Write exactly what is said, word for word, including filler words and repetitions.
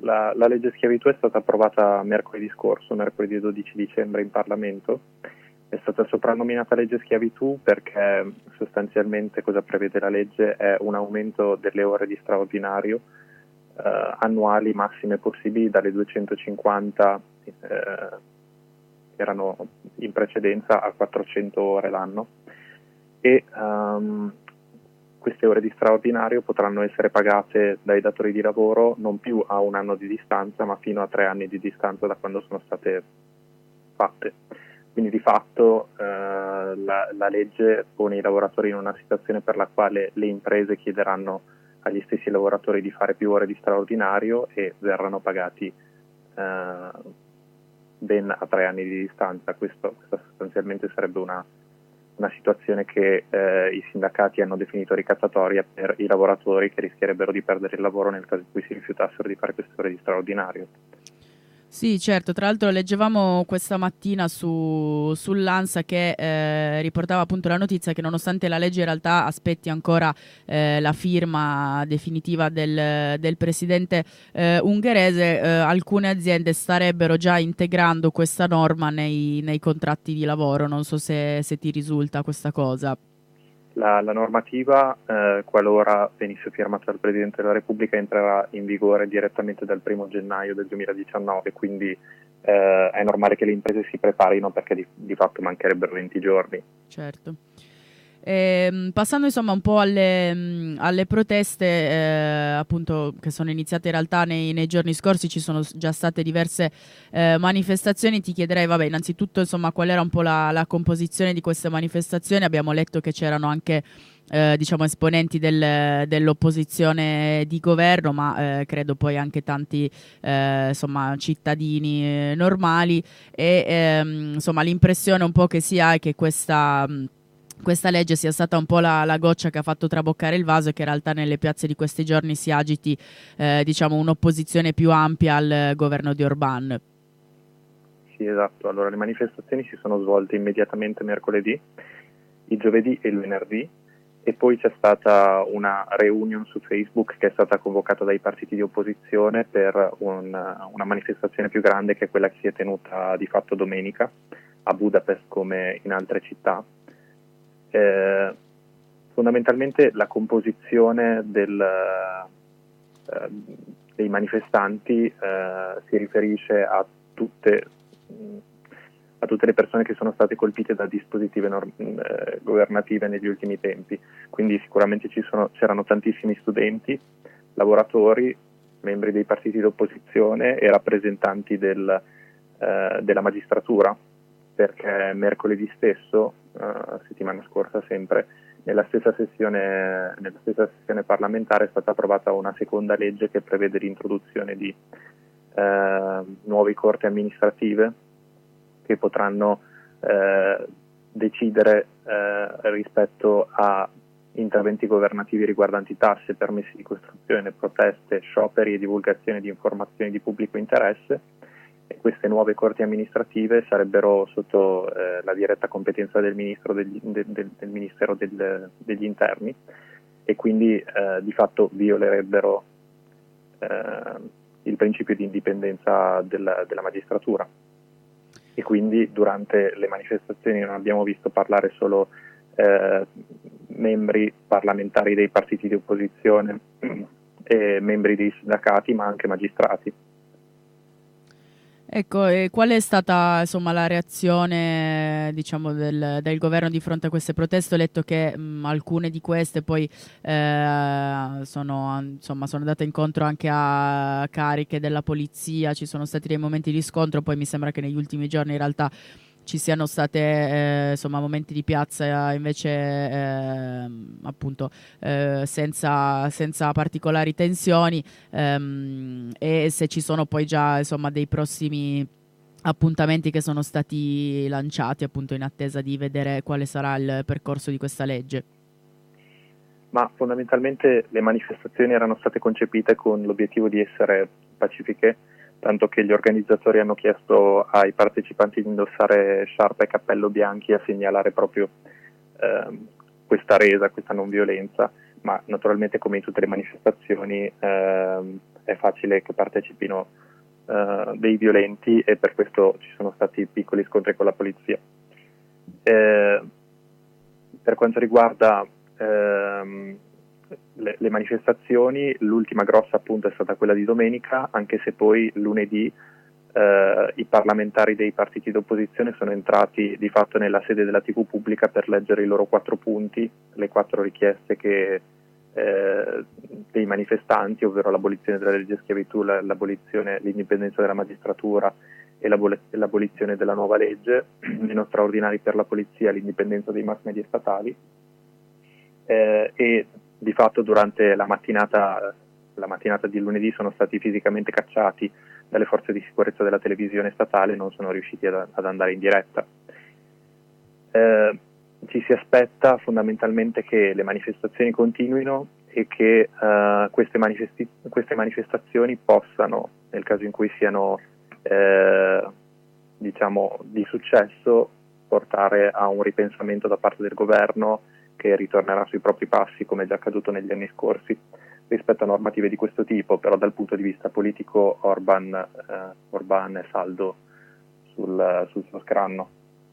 la, la legge schiavitù è stata approvata mercoledì scorso, mercoledì dodici dicembre in Parlamento. È stata soprannominata legge schiavitù perché sostanzialmente cosa prevede la legge è un aumento delle ore di straordinario eh, annuali massime possibili dalle duecentocinquanta eh, erano in precedenza a quattrocento ore l'anno e um, queste ore di straordinario potranno essere pagate dai datori di lavoro non più a un anno di distanza ma fino a tre anni di distanza da quando sono state fatte. Quindi di fatto eh, la, la legge pone i lavoratori in una situazione per la quale le imprese chiederanno agli stessi lavoratori di fare più ore di straordinario e verranno pagati eh, ben a tre anni di distanza. Questo, questa sostanzialmente sarebbe una, una situazione che eh, i sindacati hanno definito ricattatoria per i lavoratori che rischierebbero di perdere il lavoro nel caso in cui si rifiutassero di fare queste ore di straordinario. Sì, certo, tra l'altro leggevamo questa mattina su, sull'Ansa che eh, riportava appunto la notizia che nonostante la legge in realtà aspetti ancora eh, la firma definitiva del, del presidente eh, ungherese, eh, alcune aziende starebbero già integrando questa norma nei, nei contratti di lavoro. Non so se, se ti risulta questa cosa. La, la normativa, eh, qualora venisse firmata dal Presidente della Repubblica, entrerà in vigore direttamente dal primo gennaio del duemiladiciannove, quindi eh, è normale che le imprese si preparino perché di, di fatto mancherebbero venti giorni. Certo. Eh, passando insomma un po' alle, mh, alle proteste eh, appunto che sono iniziate in realtà nei, nei giorni scorsi, ci sono già state diverse eh, manifestazioni. Ti chiederei, vabbè, innanzitutto insomma qual era un po' la, la composizione di queste manifestazioni. Abbiamo letto che c'erano anche eh, diciamo esponenti del, dell'opposizione di governo, ma eh, credo poi anche tanti eh, insomma cittadini eh, normali e ehm, insomma l'impressione un po' che si ha è che questa mh, questa legge sia stata un po' la, la goccia che ha fatto traboccare il vaso e che in realtà nelle piazze di questi giorni si agiti eh, diciamo un'opposizione più ampia al governo di Orbán. Sì, esatto. Allora, le manifestazioni si sono svolte immediatamente mercoledì, il giovedì e il venerdì e poi c'è stata una reunion su Facebook che è stata convocata dai partiti di opposizione per un, una manifestazione più grande che è quella che si è tenuta di fatto domenica a Budapest come in altre città. Eh, fondamentalmente la composizione del, eh, dei manifestanti eh, si riferisce a tutte, a tutte le persone che sono state colpite da dispositive norm- eh, governative negli ultimi tempi, quindi sicuramente ci sono, c'erano tantissimi studenti, lavoratori, membri dei partiti d'opposizione e rappresentanti del, eh, della magistratura, perché mercoledì stesso, uh, settimana scorsa sempre, nella stessa, sessione, nella stessa sessione parlamentare è stata approvata una seconda legge che prevede l'introduzione di uh, nuove corti amministrative che potranno uh, decidere uh, rispetto a interventi governativi riguardanti tasse, permessi di costruzione, proteste, scioperi e divulgazione di informazioni di pubblico interesse. E queste nuove corti amministrative sarebbero sotto eh, la diretta competenza del, ministro degli, de, de, del Ministero del, degli Interni e quindi eh, di fatto violerebbero eh, il principio di indipendenza della, della magistratura. E quindi durante le manifestazioni non abbiamo visto parlare solo eh, membri parlamentari dei partiti di opposizione e membri dei sindacati, ma anche magistrati. Ecco, e qual è stata insomma la reazione diciamo del, del governo di fronte a queste proteste? Ho letto che mh, alcune di queste poi eh, sono, insomma, sono andate incontro anche a cariche della polizia, ci sono stati dei momenti di scontro, poi mi sembra che negli ultimi giorni in realtà ci siano state eh, insomma momenti di piazza invece eh, appunto eh, senza, senza particolari tensioni ehm, e se ci sono poi già insomma dei prossimi appuntamenti che sono stati lanciati appunto in attesa di vedere quale sarà il percorso di questa legge. Ma fondamentalmente le manifestazioni erano state concepite con l'obiettivo di essere pacifiche, tanto che gli organizzatori hanno chiesto ai partecipanti di indossare sciarpa e cappello bianchi a segnalare proprio ehm, questa resa, questa non violenza, ma naturalmente come in tutte le manifestazioni ehm, è facile che partecipino eh, dei violenti, e per questo ci sono stati piccoli scontri con la polizia. Eh, per quanto riguarda ehm, le, le manifestazioni, l'ultima grossa appunto è stata quella di domenica, anche se poi lunedì eh, i parlamentari dei partiti d'opposizione sono entrati di fatto nella sede della tivù pubblica per leggere i loro quattro punti, le quattro richieste che, eh, dei manifestanti, ovvero l'abolizione della legge schiavitù, l'abolizione, l'indipendenza della magistratura e l'abolizione della nuova legge, meno straordinari per la polizia, l'indipendenza dei mass media statali, eh, e di fatto durante la mattinata, la mattinata di lunedì sono stati fisicamente cacciati dalle forze di sicurezza della televisione statale e non sono riusciti ad, ad andare in diretta. Eh, ci si aspetta fondamentalmente che le manifestazioni continuino e che uh, queste, manifesti- queste manifestazioni possano, nel caso in cui siano eh, diciamo di successo, portare a un ripensamento da parte del governo, che ritornerà sui propri passi, come è già accaduto negli anni scorsi, rispetto a normative di questo tipo. Però dal punto di vista politico Orban, eh, Orban è saldo sul, sul suo scranno.